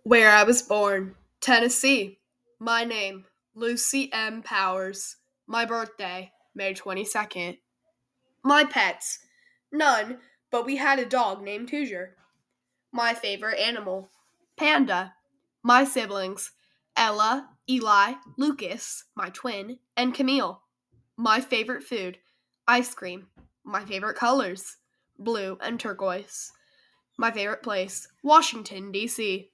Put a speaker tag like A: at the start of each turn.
A: Where I was born, Tennessee. My name, Lucy M. Powers. My birthday, May 22nd. My pets, none, but we had a dog named Hoosier. My favorite animal, Panda. My siblings, Ella, Eli, Lucas, my twin, and Camille. My favorite food, ice cream. My favorite colors, blue and turquoise. My favorite place, Washington, D.C.